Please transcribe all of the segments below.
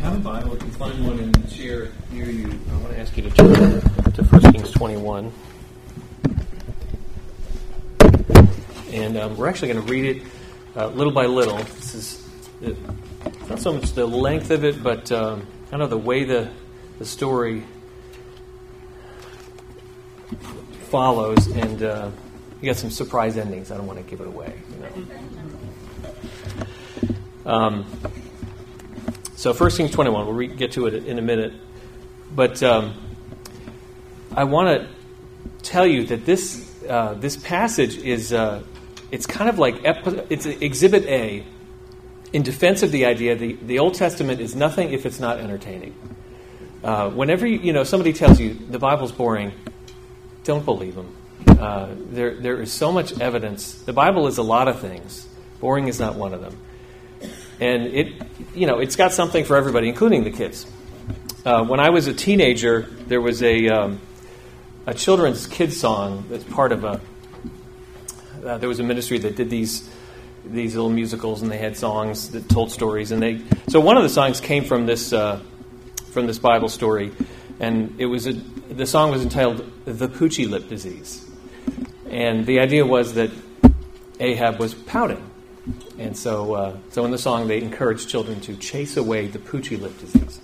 have a Bible, if you find one in the chair near you, I want to ask you to turn to 1 Kings 21. And we're actually going to read it little by little. This is not so much the length of it, but kind of the way the story follows. And you got some surprise endings. I don't want to give it away. So 1 Kings 21, we'll get to it in a minute. But I want to tell you that this passage is it's kind of like it's Exhibit A in defense of the idea the Old Testament is nothing if it's not entertaining. Whenever somebody tells you the Bible's boring, don't believe them. There is so much evidence. The Bible is a lot of things. Boring is not one of them. And it's got something for everybody, including the kids. When I was a teenager, there was a children's kids song that's part of there was a ministry that did these little musicals, and they had songs that told stories. So one of the songs came from this Bible story, and the song was entitled "The Poochie Lip Disease," and the idea was that Ahab was pouting. And so in the song, they encourage children to chase away the poochie lip disease.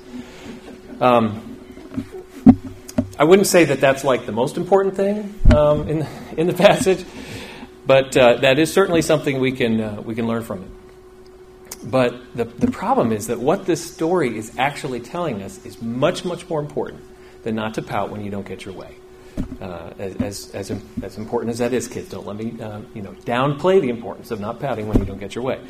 I wouldn't say that that's like the most important thing in the passage, but that is certainly something we can learn from it. But the problem is that what this story is actually telling us is much, much more important than not to pout when you don't get your way. As important as that is, kids, don't let me downplay the importance of not pouting when you don't get your way.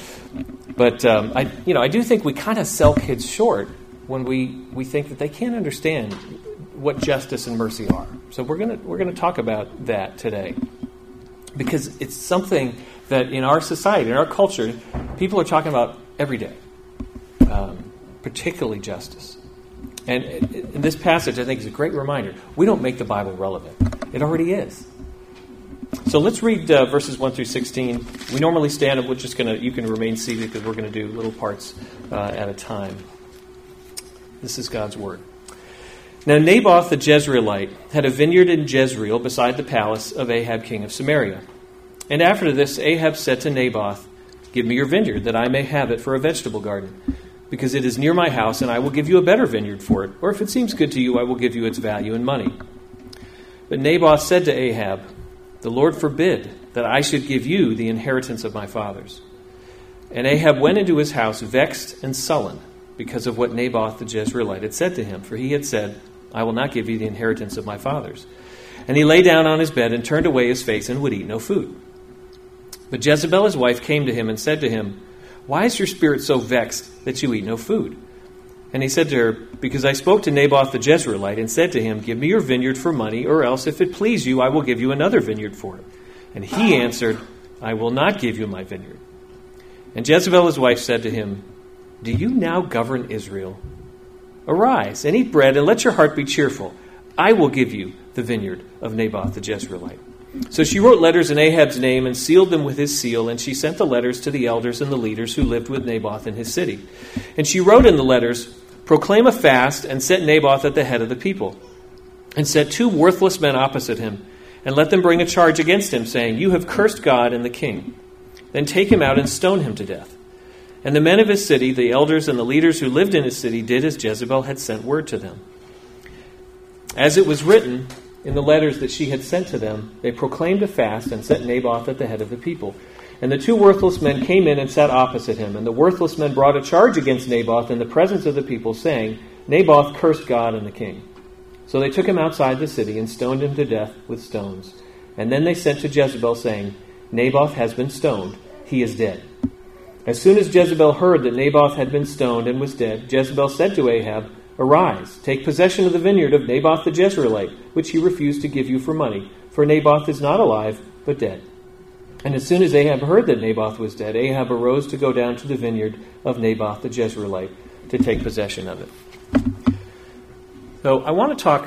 But I do think we kind of sell kids short when we think that they can't understand what justice and mercy are. So we're gonna talk about that today, because it's something that in our society, in our culture, people are talking about every day, particularly justice. And in this passage, I think, is a great reminder. We don't make the Bible relevant. It already is. So let's read verses 1 through 16. We normally stand up. You can remain seated because we're going to do little parts at a time. This is God's Word. Now Naboth the Jezreelite had a vineyard in Jezreel beside the palace of Ahab king of Samaria. And after this, Ahab said to Naboth, "Give me your vineyard, that I may have it for a vegetable garden. Because it is near my house, and I will give you a better vineyard for it. Or if it seems good to you, I will give you its value in money." But Naboth said to Ahab, "The Lord forbid that I should give you the inheritance of my fathers." And Ahab went into his house vexed and sullen because of what Naboth the Jezreelite had said to him. For he had said, "I will not give you the inheritance of my fathers." And he lay down on his bed and turned away his face and would eat no food. But Jezebel his wife came to him and said to him, "Why is your spirit so vexed that you eat no food?" And he said to her, "Because I spoke to Naboth the Jezreelite and said to him, 'Give me your vineyard for money, or else, if it please you, I will give you another vineyard for it.' And he answered, 'I will not give you my vineyard.' And Jezebel his wife said to him, 'Do you now govern Israel? Arise and eat bread, and let your heart be cheerful. I will give you the vineyard of Naboth the Jezreelite.' So she wrote letters in Ahab's name and sealed them with his seal, and she sent the letters to the elders and the leaders who lived with Naboth in his city. And she wrote in the letters, 'Proclaim a fast and set Naboth at the head of the people. And set 2 worthless men opposite him, and let them bring a charge against him, saying, "You have cursed God and the king." Then take him out and stone him to death.' And the men of his city, the elders and the leaders who lived in his city, did as Jezebel had sent word to them. As it was written in the letters that she had sent to them, they proclaimed a fast and set Naboth at the head of the people. And the 2 worthless men came in and sat opposite him. And the worthless men brought a charge against Naboth in the presence of the people, saying, 'Naboth cursed God and the king.' So they took him outside the city and stoned him to death with stones. And then they sent to Jezebel, saying, 'Naboth has been stoned. He is dead.' As soon as Jezebel heard that Naboth had been stoned and was dead, Jezebel said to Ahab, 'Arise, take possession of the vineyard of Naboth the Jezreelite, which he refused to give you for money, for Naboth is not alive, but dead.' And as soon as Ahab heard that Naboth was dead, Ahab arose to go down to the vineyard of Naboth the Jezreelite to take possession of it." So I want to talk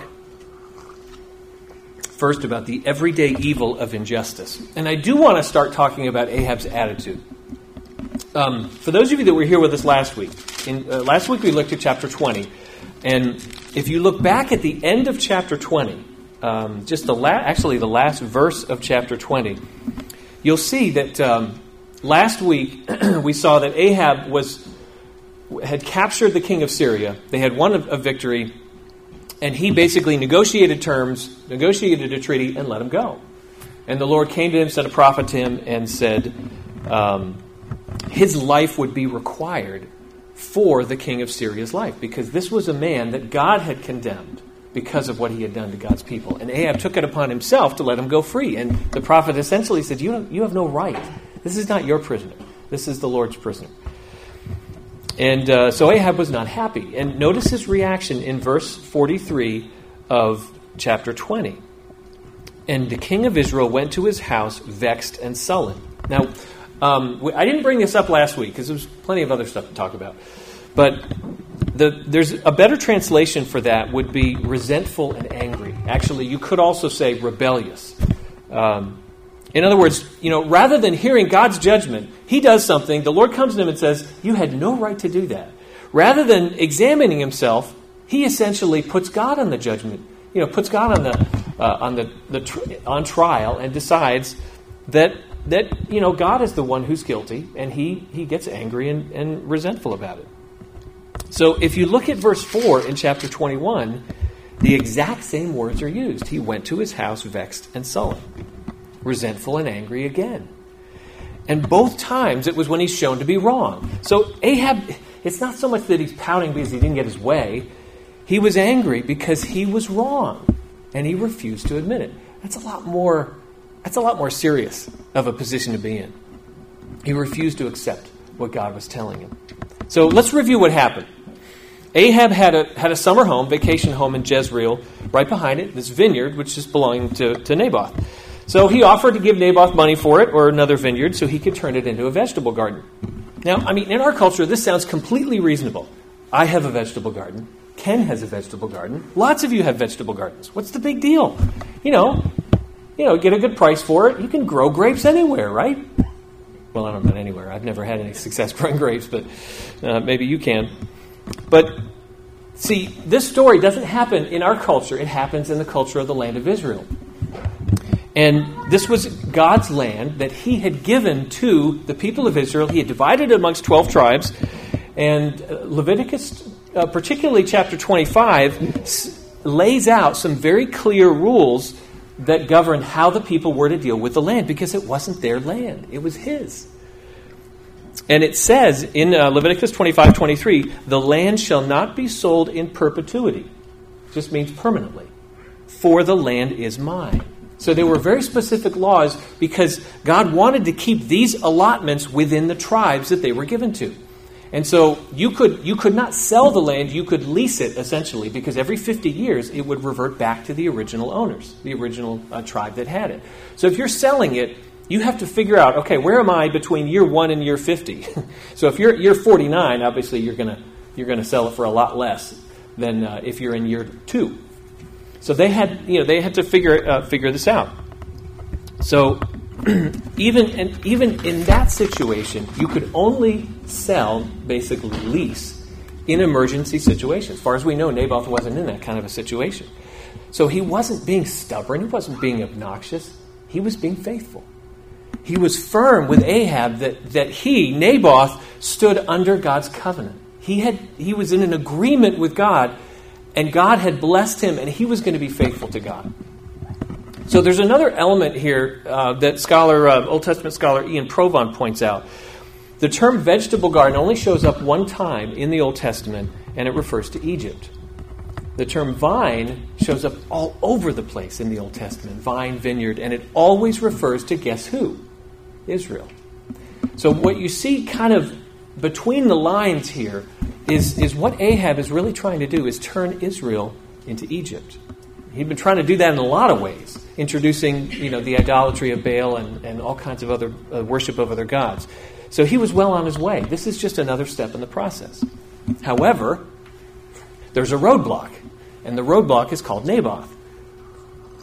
first about the everyday evil of injustice. And I do want to start talking about Ahab's attitude. For those of you that were here with us last week, Last week we looked at chapter 20. And if you look back at the end of chapter 20, just the last verse of chapter 20, you'll see that last week we saw that Ahab had captured the king of Syria. They had won a victory, and he basically negotiated terms, negotiated a treaty, and let him go. And the Lord came to him, sent a prophet to him, and said his life would be required for the king of Syria's life, because this was a man that God had condemned because of what he had done to God's people. And Ahab took it upon himself to let him go free. And the prophet essentially said, you have no right. This is not your prisoner. This is the Lord's prisoner. And so Ahab was not happy. And notice his reaction in verse 43 of chapter 20. And the king of Israel went to his house vexed and sullen. Now, I didn't bring this up last week because there was plenty of other stuff to talk about. But there's a better translation for that would be resentful and angry. Actually, you could also say rebellious. In other words, rather than hearing God's judgment, he does something. The Lord comes to him and says, you had no right to do that. Rather than examining himself, he essentially puts God on the judgment. Puts God on trial and decides that God is the one who's guilty, and he gets angry and resentful about it. So if you look at verse 4 in chapter 21, the exact same words are used. He went to his house vexed and sullen, resentful and angry again. And both times it was when he's shown to be wrong. So Ahab, it's not so much that he's pouting because he didn't get his way. He was angry because he was wrong, and he refused to admit it. That's a lot more serious of a position to be in. He refused to accept what God was telling him. So let's review what happened. Ahab had a summer home, vacation home in Jezreel, right behind it, this vineyard, which is belonging to Naboth. So he offered to give Naboth money for it, or another vineyard, so he could turn it into a vegetable garden. Now, in our culture, this sounds completely reasonable. I have a vegetable garden. Ken has a vegetable garden. Lots of you have vegetable gardens. What's the big deal? Get a good price for it. You can grow grapes anywhere, right? Well, I don't know about anywhere. I've never had any success growing grapes, but maybe you can. But see, this story doesn't happen in our culture. It happens in the culture of the land of Israel. And this was God's land that he had given to the people of Israel. He had divided it amongst 12 tribes. And Leviticus, particularly chapter 25, lays out some very clear rules that governed how the people were to deal with the land, because it wasn't their land. It was his. And it says in Leviticus 25:23, the land shall not be sold in perpetuity. Just means permanently. For the land is mine. So there were very specific laws because God wanted to keep these allotments within the tribes that they were given to. And so you could not sell the land, you could lease it essentially, because every 50 years it would revert back to the original owners, the original tribe that had it. So if you're selling it, you have to figure out, okay, where am I between year 1 and year 50? So if you're at year 49, obviously you're gonna sell it for a lot less than if you're in year 2. So they had to figure this out. So even in that situation, you could only sell, basically lease, in emergency situations. As far as we know, Naboth wasn't in that kind of a situation. So he wasn't being stubborn. He wasn't being obnoxious. He was being faithful. He was firm with Ahab that he, Naboth, stood under God's covenant. He was in an agreement with God, and God had blessed him, and he was going to be faithful to God. So there's another element here that Old Testament scholar Ian Provon points out. The term vegetable garden only shows up one time in the Old Testament, and it refers to Egypt. The term vine shows up all over the place in the Old Testament, vine, vineyard, and it always refers to guess who? Israel. So what you see kind of between the lines here is what Ahab is really trying to do is turn Israel into Egypt. He'd been trying to do that in a lot of ways, introducing the idolatry of Baal and all kinds of other worship of other gods. So he was well on his way. This is just another step in the process. However, there's a roadblock, and the roadblock is called Naboth.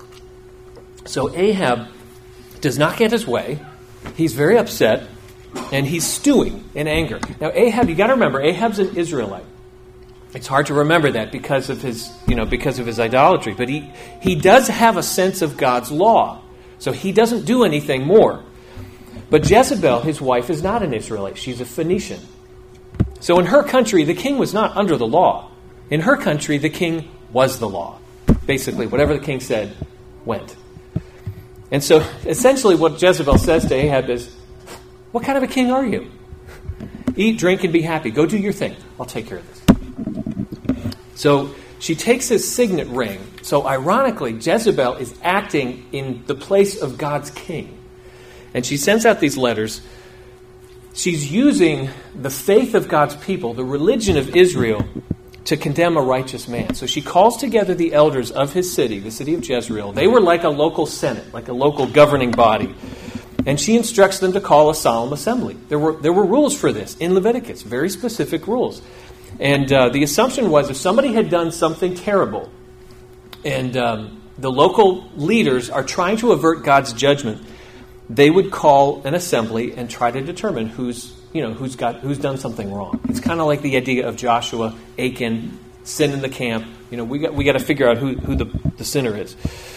So Ahab does not get his way. He's very upset. And he's stewing in anger. Now, Ahab, you got to remember, Ahab's an Israelite. It's hard to remember that because of his idolatry. But he does have a sense of God's law. So he doesn't do anything more. But Jezebel, his wife, is not an Israelite. She's a Phoenician. So in her country, the king was not under the law. In her country, the king was the law. Basically, whatever the king said went. And so essentially what Jezebel says to Ahab is, what kind of a king are you? Eat, drink, and be happy. Go do your thing. I'll take care of this. So she takes his signet ring. So ironically, Jezebel is acting in the place of God's king. And she sends out these letters. She's using the faith of God's people, the religion of Israel, to condemn a righteous man. So she calls together the elders of his city, the city of Jezreel. They were like a local senate, like a local governing body. And she instructs them to call a solemn assembly. There were rules for this in Leviticus, very specific rules. And the assumption was if somebody had done something terrible and the local leaders are trying to avert God's judgment, they would call an assembly and try to determine who's done something wrong. It's kind of like the idea of Joshua, Achan, sin in the camp. We got to figure out who the sinner is.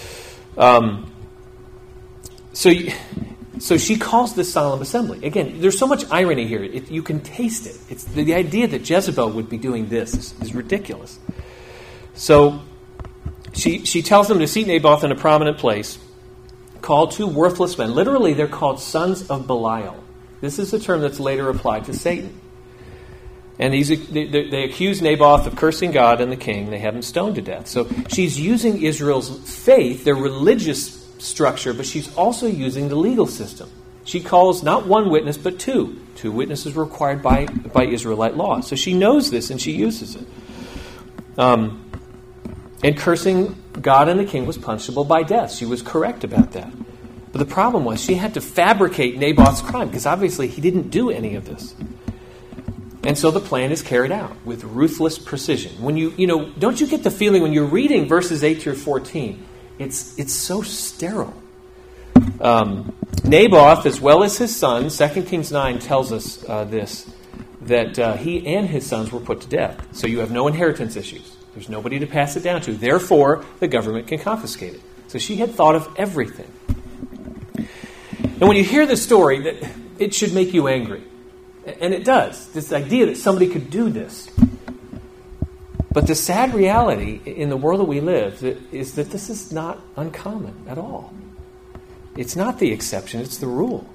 So she calls this solemn assembly. Again, there's so much irony here. You can taste it. It's the idea that Jezebel would be doing this is ridiculous. So she tells them to seat Naboth in a prominent place, call two worthless men. Literally, they're called sons of Belial. This is a term that's later applied to Satan. And they accuse Naboth of cursing God and the king. They have him stoned to death. So she's using Israel's faith, their religious structure, but she's also using the legal system. She calls not one witness, but two. Two witnesses required by Israelite law. So she knows this and she uses it. And cursing God and the king was punishable by death. She was correct about that. But the problem was she had to fabricate Naboth's crime because obviously he didn't do any of this. And so the plan is carried out with ruthless precision. When don't you get the feeling when you're reading verses 8 through 14, it's so sterile. Naboth, as well as his son, 2 Kings 9 tells us that he and his sons were put to death. So you have no inheritance issues. There's nobody to pass it down to. Therefore, the government can confiscate it. So she had thought of everything. And when you hear the story, it should make you angry. And it does. This idea that somebody could do this. But the sad reality in the world that we live is that this is not uncommon at all. It's not the exception, it's the rule.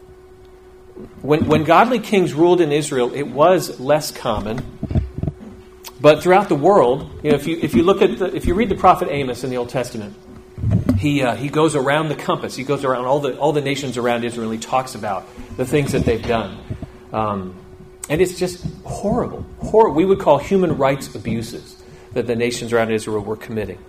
When godly kings ruled in Israel, it was less common. But throughout the world, if you read the prophet Amos in the Old Testament, he goes around the compass. He goes around all the nations around Israel. And he talks about the things that they've done, and it's just horrible. We would call human rights abuses that the nations around Israel were committing.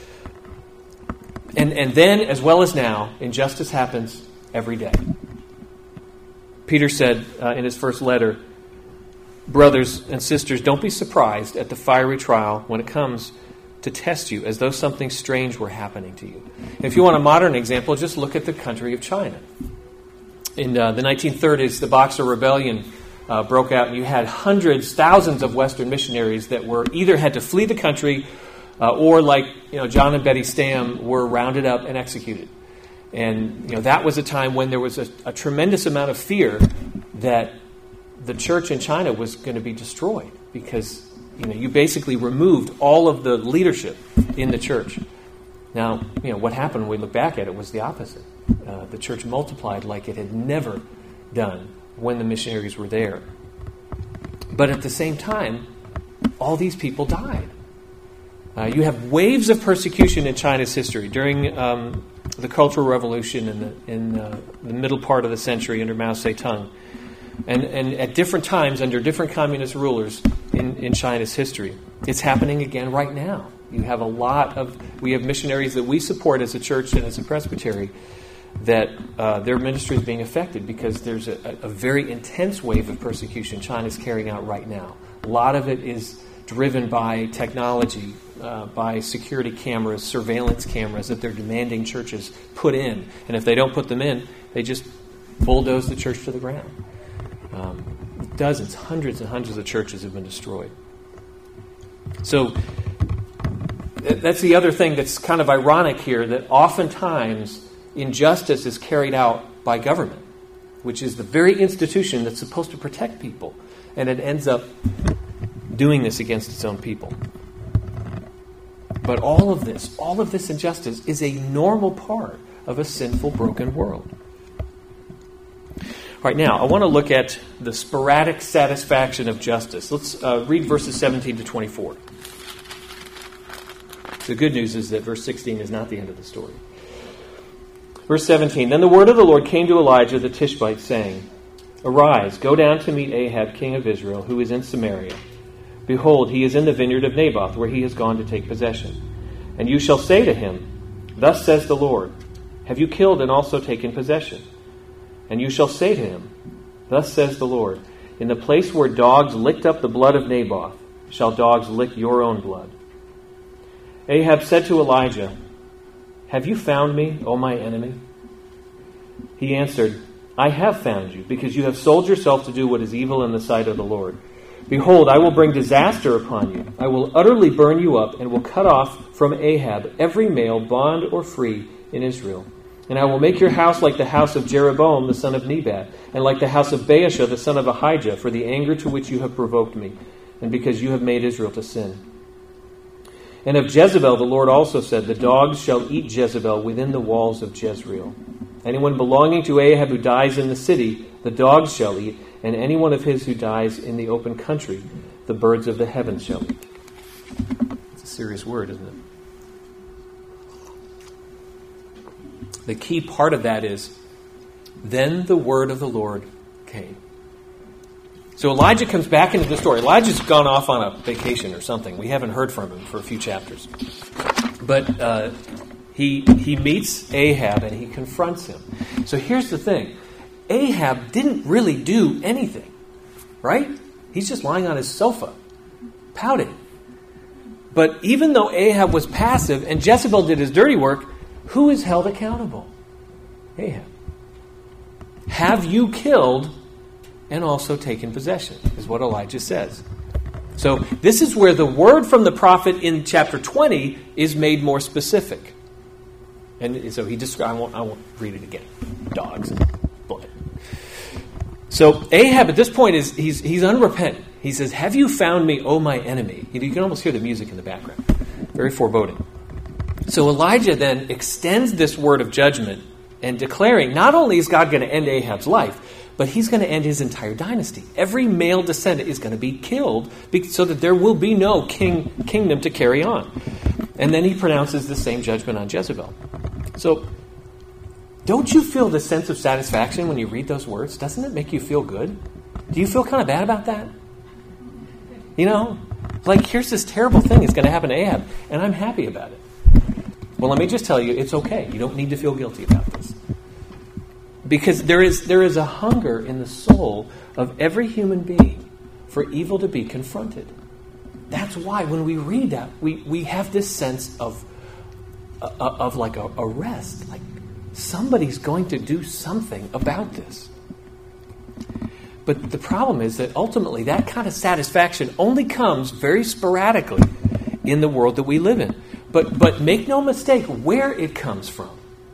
And then, as well as now, injustice happens every day. Peter said in his first letter, brothers and sisters, don't be surprised at the fiery trial when it comes to test you as though something strange were happening to you. If you want a modern example, just look at the country of China. In the 1930s, the Boxer Rebellion broke out, and you had hundreds, thousands of Western missionaries that were either had to flee the country or, like John and Betty Stam, were rounded up and executed. And that was a time when there was a tremendous amount of fear that the church in China was going to be destroyed because you basically removed all of the leadership in the church. Now, what happened when we look back at it was the opposite. The church multiplied like it had never done when the missionaries were there. But at the same time, all these people died. You have waves of persecution in China's history during the Cultural Revolution in the middle part of the century under Mao Zedong. And at different times under different communist rulers in China's history. It's happening again right now. We have missionaries that we support as a church and as a presbytery that their ministry is being affected because there's a very intense wave of persecution China's carrying out right now. A lot of it is driven by technology, by security cameras, surveillance cameras that they're demanding churches put in. And if they don't put them in, they just bulldoze the church to the ground. Dozens, hundreds and hundreds of churches have been destroyed. So that's the other thing that's kind of ironic here, that oftentimes injustice is carried out by government, which is the very institution that's supposed to protect people, and it ends up doing this against its own people. But all of this injustice is a normal part of a sinful, broken world. All right, now, I want to look at the sporadic satisfaction of justice. Let's read verses 17 to 24. The good news is that verse 16 is not the end of the story. Verse 17, Then the word of the Lord came to Elijah the Tishbite, saying, Arise, go down to meet Ahab, king of Israel, who is in Samaria. Behold, he is in the vineyard of Naboth, where he has gone to take possession. And you shall say to him, Thus says the Lord, Have you killed and also taken possession? And you shall say to him, Thus says the Lord, In the place where dogs licked up the blood of Naboth, shall dogs lick your own blood. Ahab said to Elijah, Have you found me, O my enemy? He answered, I have found you, because you have sold yourself to do what is evil in the sight of the Lord. Behold, I will bring disaster upon you. I will utterly burn you up, and will cut off from Ahab every male, bond or free, in Israel. And I will make your house like the house of Jeroboam the son of Nebat, and like the house of Baasha the son of Ahijah, for the anger to which you have provoked me, and because you have made Israel to sin. And of Jezebel the Lord also said, The dogs shall eat Jezebel within the walls of Jezreel. Anyone belonging to Ahab who dies in the city, the dogs shall eat, and anyone of his who dies in the open country, the birds of the heavens shall eat. It's a serious word, isn't it? The key part of that is, then the word of the Lord came. So Elijah comes back into the story. Elijah's gone off on a vacation or something. We haven't heard from him for a few chapters. But he meets Ahab and he confronts him. So here's the thing. Ahab didn't really do anything, right? He's just lying on his sofa, pouting. But even though Ahab was passive and Jezebel did his dirty work, who is held accountable? Ahab. Have you killed and also taken possession, is what Elijah says. So this is where the word from the prophet in chapter 20 is made more specific. And so he describes, I won't read it again. Dogs and blood. So Ahab at this point he's unrepentant. He says, Have you found me, O my enemy? You can almost hear the music in the background. Very foreboding. So Elijah then extends this word of judgment and declaring, not only is God going to end Ahab's life, but he's going to end his entire dynasty. Every male descendant is going to be killed so that there will be no kingdom to carry on. And then he pronounces the same judgment on Jezebel. So, don't you feel the sense of satisfaction when you read those words? Doesn't it make you feel good? Do you feel kind of bad about that? You know, like here's this terrible thing that's going to happen to Ahab, and I'm happy about it. Well, let me just tell you, it's okay. You don't need to feel guilty about this. Because there is a hunger in the soul of every human being for evil to be confronted. That's why when we read that, we have this sense of like a rest. Like somebody's going to do something about this. But the problem is that ultimately that kind of satisfaction only comes very sporadically in the world that we live in. But make no mistake where it comes from.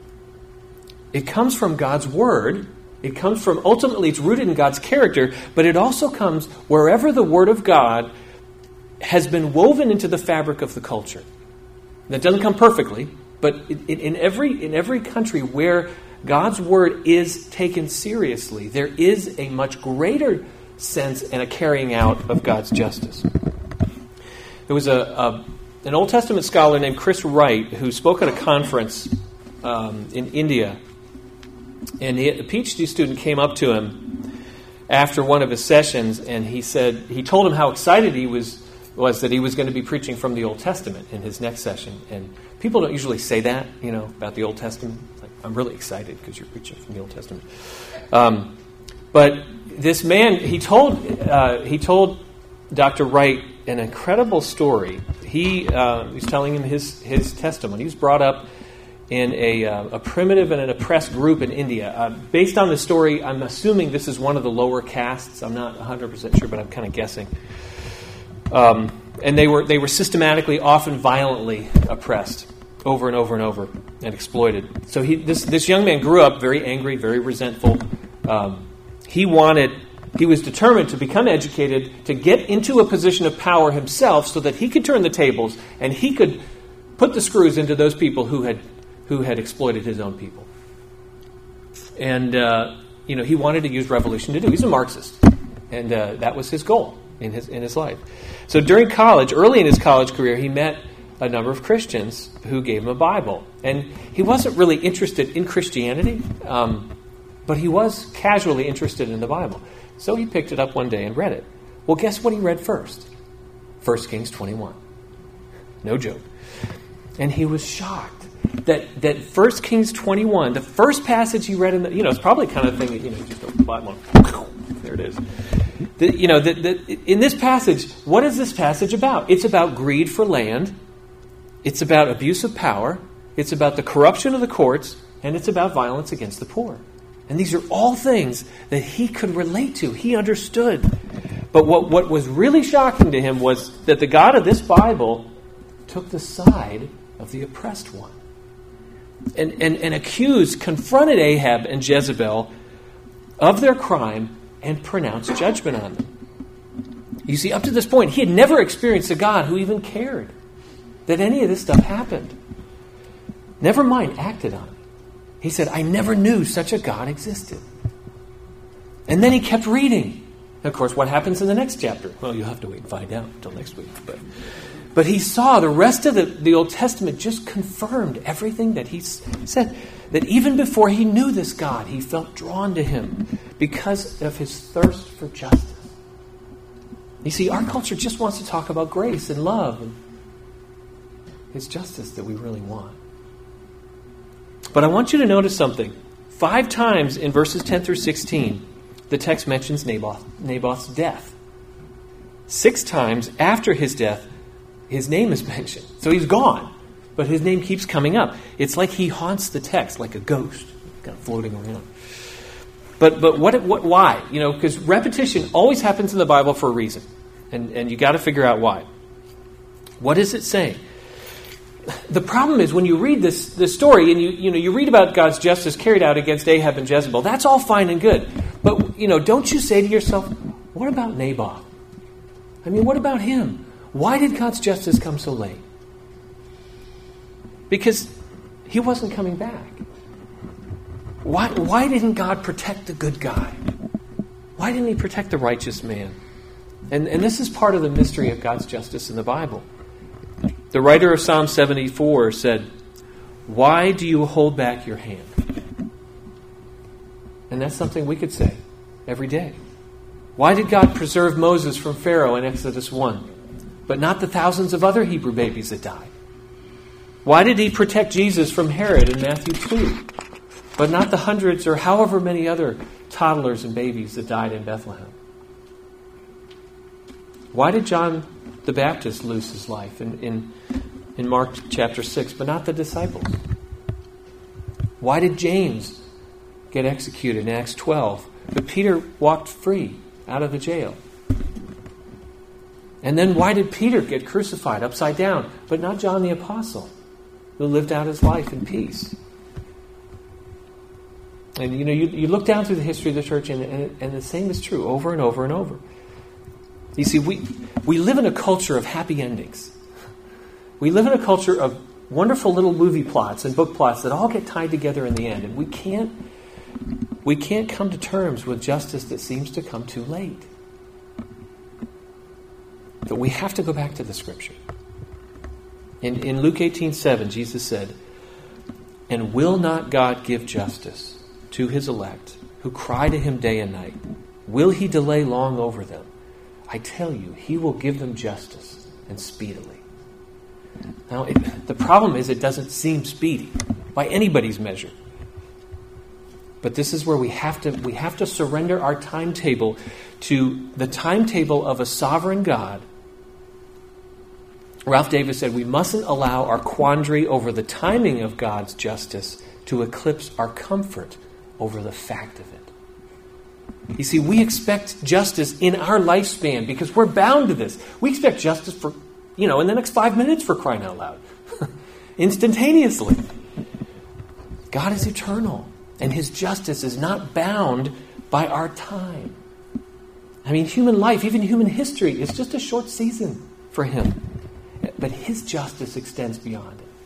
It comes from God's Word. It comes from, ultimately, it's rooted in God's character, but it also comes wherever the Word of God has been woven into the fabric of the culture. That doesn't come perfectly, but in every country where God's Word is taken seriously, there is a much greater sense and a carrying out of God's justice. There was an Old Testament scholar named Chris Wright who spoke at a conference in India. And a PhD student came up to him after one of his sessions, and he told him how excited he was that he was going to be preaching from the Old Testament in his next session. And people don't usually say that, about the Old Testament. It's like, I'm really excited because you're preaching from the Old Testament. But this man, he told Dr. Wright an incredible story. He was telling him his testimony. He was brought up in a primitive and an oppressed group in India. Based on the story, I'm assuming this is one of the lower castes. I'm not 100% sure, but I'm kind of guessing. And they were systematically, often violently oppressed over and over and over and exploited. So this young man grew up very angry, very resentful. He was determined to become educated, to get into a position of power himself so that he could turn the tables and he could put the screws into those people who had exploited his own people. And, he wanted to use revolution to do. He's a Marxist. And that was his goal in his life. So during college, early in his college career, he met a number of Christians who gave him a Bible. And he wasn't really interested in Christianity, but he was casually interested in the Bible. So he picked it up one day and read it. Well, guess what he read first? 1 Kings 21. No joke. And he was shocked that 1 Kings 21, the first passage he read in the, it's probably kind of thing that, you just open the Bible and there it is. In this passage, what is this passage about? It's about greed for land. It's about abuse of power. It's about the corruption of the courts. And it's about violence against the poor. And these are all things that he could relate to. He understood. But what was really shocking to him was that the God of this Bible took the side of the oppressed one. And confronted Ahab and Jezebel of their crime and pronounced judgment on them. You see, up to this point, he had never experienced a God who even cared that any of this stuff happened. Never mind acted on it. He said, I never knew such a God existed. And then he kept reading. And of course, what happens in the next chapter? Well, you'll have to wait and find out until next week. But he saw the rest of the Old Testament just confirmed everything that he said. That even before he knew this God, he felt drawn to him because of his thirst for justice. You see, our culture just wants to talk about grace and love. And it's justice that we really want. But I want you to notice something. 5 times in verses 10 through 16, the text mentions Naboth's death. 6 times after his death, his name is mentioned. So he's gone, but his name keeps coming up. It's like he haunts the text like a ghost, kind of floating around. But why? Because repetition always happens in the Bible for a reason. And you got to figure out why. What is it saying? The problem is when you read this story and you read about God's justice carried out against Ahab and Jezebel, that's all fine and good. But, don't you say to yourself, what about Naboth? What about him? Why did God's justice come so late? Because he wasn't coming back. Why didn't God protect the good guy? Why didn't he protect the righteous man? And this is part of the mystery of God's justice in the Bible. The writer of Psalm 74 said, why do you hold back your hand? And that's something we could say every day. Why did God preserve Moses from Pharaoh in Exodus 1, but not the thousands of other Hebrew babies that died? Why did he protect Jesus from Herod in Matthew 2, but not the hundreds or however many other toddlers and babies that died in Bethlehem? Why did John the Baptist lose his life in Mark chapter 6, but not the disciples? Why did James get executed in Acts 12, but Peter walked free out of the jail? And then why did Peter get crucified upside down, but not John the Apostle, who lived out his life in peace? And you look down through the history of the church, and the same is true over and over and over. You see, we live in a culture of happy endings. We live in a culture of wonderful little movie plots and book plots that all get tied together in the end. And we can't come to terms with justice that seems to come too late. But we have to go back to the Scripture. In Luke 18:7, Jesus said, and will not God give justice to his elect who cry to him day and night? Will he delay long over them? I tell you, he will give them justice and speedily. Now, the problem is it doesn't seem speedy by anybody's measure. But this is where we have to surrender our timetable to the timetable of a sovereign God Ralph Davis said, we mustn't allow our quandary over the timing of God's justice to eclipse our comfort over the fact of it. You see, we expect justice in our lifespan because we're bound to this. We expect justice for, in the next 5 minutes, for crying out loud. Instantaneously. God is eternal, and his justice is not bound by our time. I mean, human life, even human history, is just a short season for him. But his justice extends beyond it.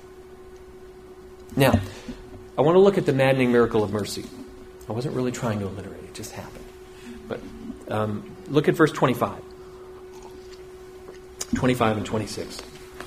Now, I want to look at the maddening miracle of mercy. I wasn't really trying to alliterate, it just happened. But look at verse 25. 25 and 26.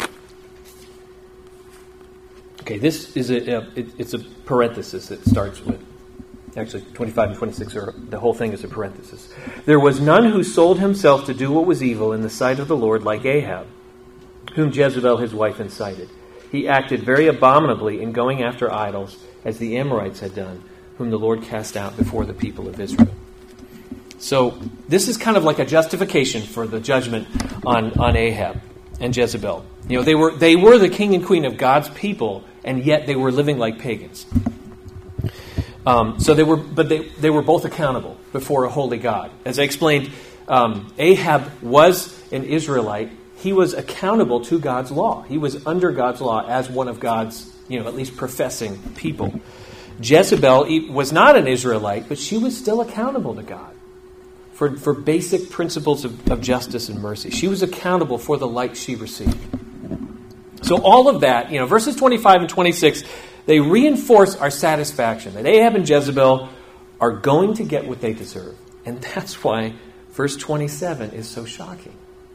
Okay, this is it's a parenthesis that starts with, actually 25 and 26, the whole thing is a parenthesis. There was none who sold himself to do what was evil in the sight of the Lord like Ahab, whom Jezebel his wife incited. He acted very abominably in going after idols, as the Amorites had done, whom the Lord cast out before the people of Israel. So this is kind of like a justification for the judgment on Ahab and Jezebel. They were the king and queen of God's people, and yet they were living like pagans. So they were both accountable before a holy God. As I explained, Ahab was an Israelite. He was accountable to God's law. He was under God's law as one of God's, at least professing people. Jezebel was not an Israelite, but she was still accountable to God for basic principles of justice and mercy. She was accountable for the light she received. So all of that, verses 25 and 26, they reinforce our satisfaction that Ahab and Jezebel are going to get what they deserve. And that's why verse 27 is so shocking.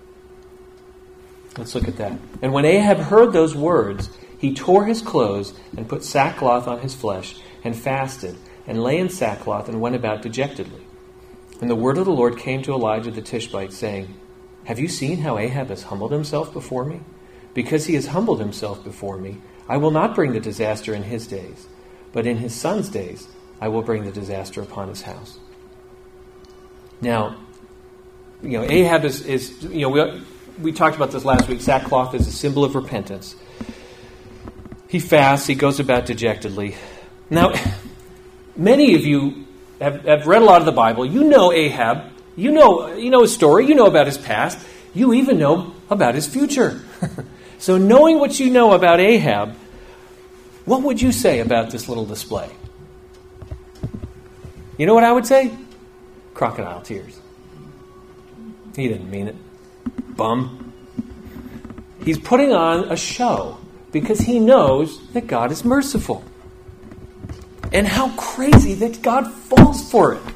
Let's look at that. And when Ahab heard those words, he tore his clothes and put sackcloth on his flesh and fasted and lay in sackcloth and went about dejectedly. And the word of the Lord came to Elijah the Tishbite, saying, have you seen how Ahab has humbled himself before me? Because he has humbled himself before me, I will not bring the disaster in his days, but in his son's days I will bring the disaster upon his house. Now, Ahab is we talked about this last week. Sackcloth is a symbol of repentance. He fasts. He goes about dejectedly. Now, many of you have read a lot of the Bible. You know Ahab. You know his story. You know about his past. You even know about his future. So knowing what you know about Ahab, what would you say about this little display? You know what I would say? Crocodile tears. He didn't mean it. Bum. He's putting on a show because he knows that God is merciful. And how crazy that God falls for it.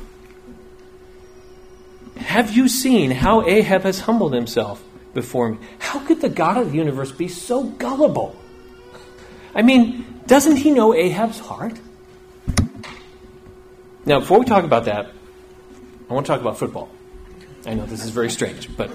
Have you seen how Ahab has humbled himself before me? How could the God of the universe be so gullible? I mean, doesn't he know Ahab's heart? Now, before we talk about that, I want to talk about football. I know this is very strange, but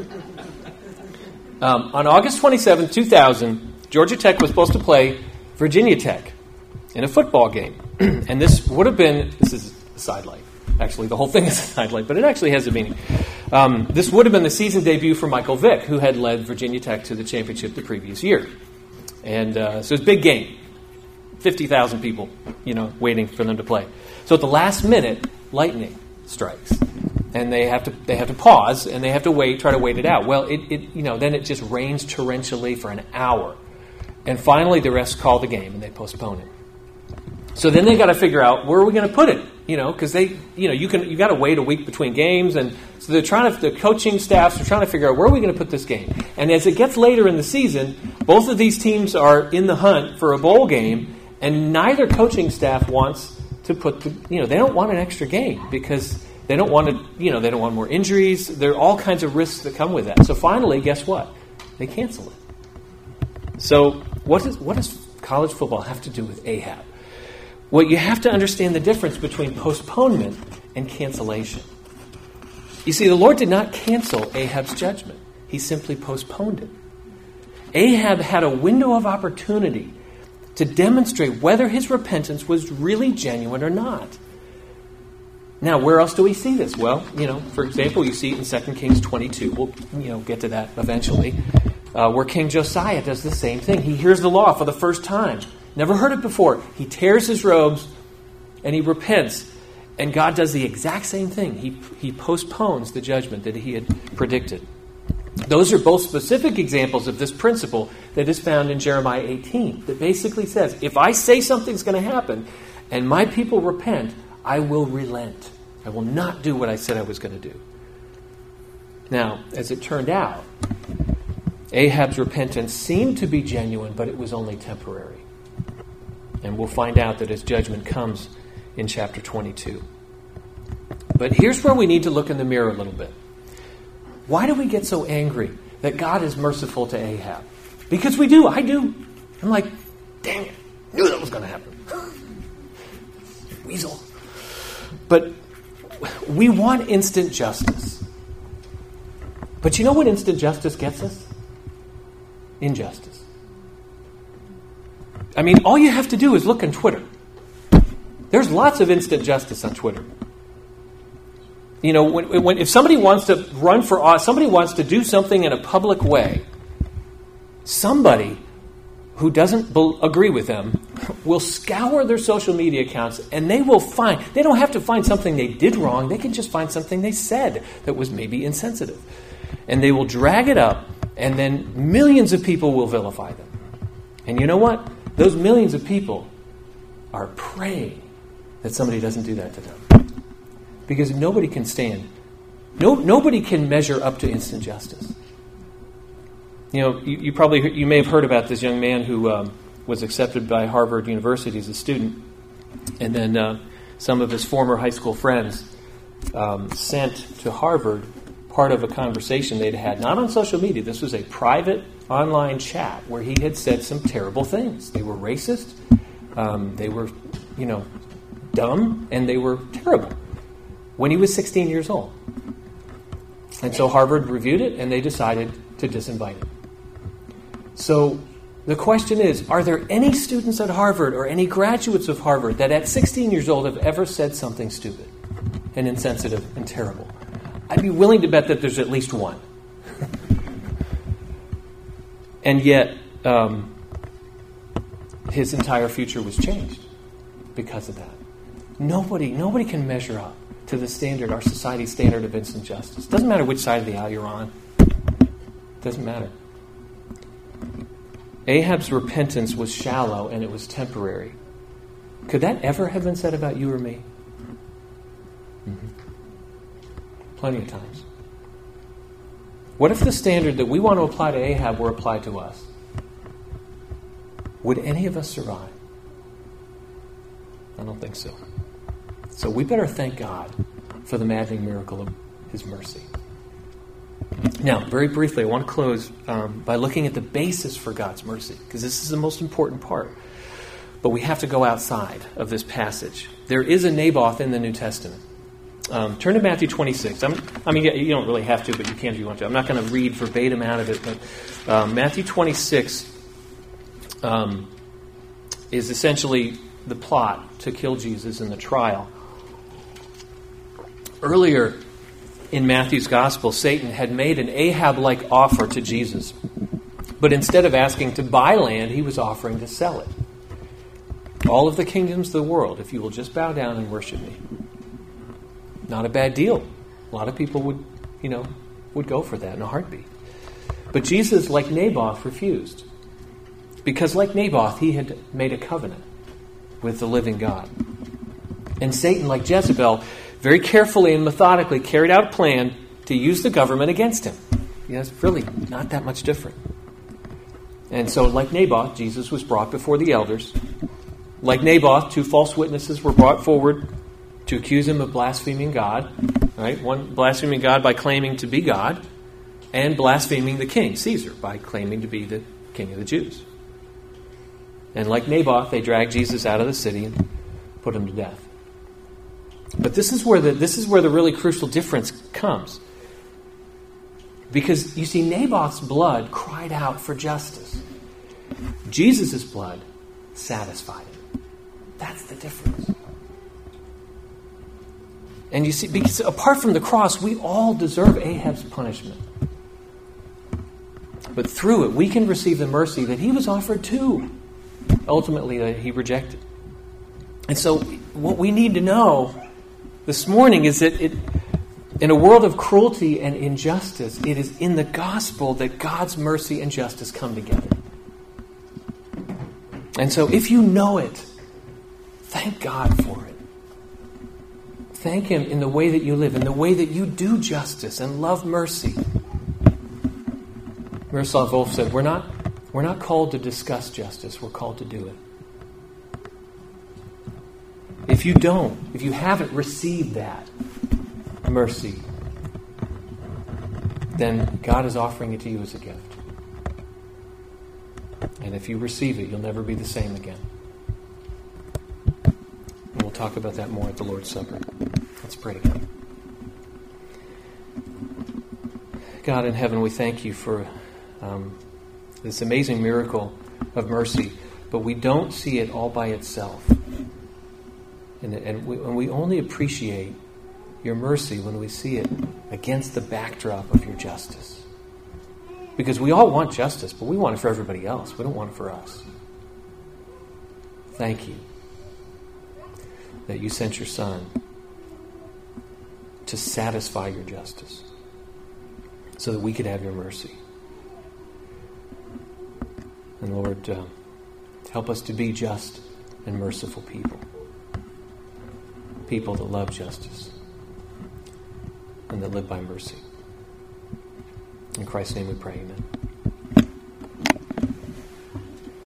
on August 27, 2000, Georgia Tech was supposed to play Virginia Tech in a football game. And this is a sidelight. Actually, the whole thing is a sidelight, but it actually has a meaning. This would have been the season debut for Michael Vick, who had led Virginia Tech to the championship the previous year. And so it's a big game. 50,000 people, waiting for them to play. So at the last minute, lightning strikes. And they have to pause, and they have to try to wait it out. Well, then it just rains torrentially for an hour. And finally, the refs call the game, and they postpone it. So then they got to figure out, where are we going to put it? Because you got to wait a week between games, and so the coaching staffs are trying to figure out, where are we going to put this game? And as it gets later in the season, both of these teams are in the hunt for a bowl game, and neither coaching staff wants to put they don't want an extra game because they don't want to, they don't want more injuries. There are all kinds of risks that come with that. So finally, guess what? They cancel it. So what does college football have to do with Ahab? Well, you have to understand the difference between postponement and cancellation. You see, the Lord did not cancel Ahab's judgment. He simply postponed it. Ahab had a window of opportunity to demonstrate whether his repentance was really genuine or not. Now, where else do we see this? Well, for example, you see it in 2 Kings 22. We'll, get to that eventually. where King Josiah does the same thing. He hears the law for the first time. Never heard it before. He tears his robes and he repents. And God does the exact same thing. He postpones the judgment that he had predicted. Those are both specific examples of this principle that is found in Jeremiah 18, that basically says, if I say something's going to happen and my people repent, I will relent. I will not do what I said I was going to do. Now, as it turned out, Ahab's repentance seemed to be genuine, but it was only temporary. And we'll find out that his judgment comes in chapter 22. But here's where we need to look in the mirror a little bit. Why do we get so angry that God is merciful to Ahab? Because we do. I do. I'm like, dang it. Knew that was going to happen. Weasel. But we want instant justice. But you know what instant justice gets us? Injustice. I mean, all you have to do is look on Twitter. There's lots of instant justice on Twitter. You know, if somebody wants to run for office, somebody wants to do something in a public way, somebody who doesn't agree with them will scour their social media accounts, and they don't have to find something they did wrong, they can just find something they said that was maybe insensitive. And they will drag it up, and then millions of people will vilify them. And you know what? Those millions of people are praying that somebody doesn't do that to them. Because nobody can stand. Nobody can measure up to instant justice. You know, you may have heard about this young man who was accepted by Harvard University as a student, and then some of his former high school friends sent to Harvard part of a conversation they'd had, not on social media. This was a private online chat where he had said some terrible things. They were racist, they were, dumb, and they were terrible. When he was 16 years old. And so Harvard reviewed it, and they decided to disinvite him. So the question is, are there any students at Harvard or any graduates of Harvard that at 16 years old have ever said something stupid and insensitive and terrible? I'd be willing to bet that there's at least one. And yet, his entire future was changed because of that. Nobody can measure up to the standard, our society's standard of instant justice. Doesn't matter which side of the aisle you're on. Doesn't matter. Ahab's repentance was shallow and it was temporary. Could that ever have been said about you or me? Mm-hmm. Plenty of times. What if the standard that we want to apply to Ahab were applied to us? Would any of us survive? I don't think so. So we better thank God for the maddening miracle of His mercy. Now, very briefly, I want to close by looking at the basis for God's mercy, because this is the most important part. But we have to go outside of this passage. There is a Naboth in the New Testament. Turn to Matthew 26. You don't really have to, but you can if you want to. I'm not going to read verbatim out of it, but Matthew 26 is essentially the plot to kill Jesus in the trial. Earlier in Matthew's gospel, Satan had made an Ahab-like offer to Jesus. But instead of asking to buy land, he was offering to sell it. All of the kingdoms of the world, if you will just bow down and worship me. Not a bad deal. A lot of people would go for that in a heartbeat. But Jesus, like Naboth, refused. Because like Naboth, he had made a covenant with the living God. And Satan, like Jezebel, very carefully and methodically carried out a plan to use the government against him. It's really not that much different. And so, like Naboth, Jesus was brought before the elders. Like Naboth, 2 false witnesses were brought forward to accuse him of blaspheming God. Right? One blaspheming God by claiming to be God, and blaspheming the king, Caesar, by claiming to be the king of the Jews. And like Naboth, they dragged Jesus out of the city and put him to death. But this is where the really crucial difference comes. Because, you see, Naboth's blood cried out for justice. Jesus' blood satisfied it. That's the difference. And you see, because apart from the cross, we all deserve Ahab's punishment. But through it, we can receive the mercy that he was offered too. Ultimately, that he rejected. And so what we need to know this morning is that in a world of cruelty and injustice, it is in the gospel that God's mercy and justice come together. And so if you know it, thank God for it. Thank him in the way that you live, in the way that you do justice and love mercy. Miroslav Volf said, we're not called to discuss justice, we're called to do it. If you haven't received that mercy, then God is offering it to you as a gift. And if you receive it, you'll never be the same again. And we'll talk about that more at the Lord's Supper. Let's pray together. God in heaven, we thank you for this amazing miracle of mercy, but we don't see it all by itself. And we only appreciate your mercy when we see it against the backdrop of your justice. Because we all want justice, but we want it for everybody else. We don't want it for us. Thank you that you sent your Son to satisfy your justice so that we could have your mercy. And Lord, help us to be just and merciful people. People that love justice and that live by mercy. In Christ's name we pray, amen.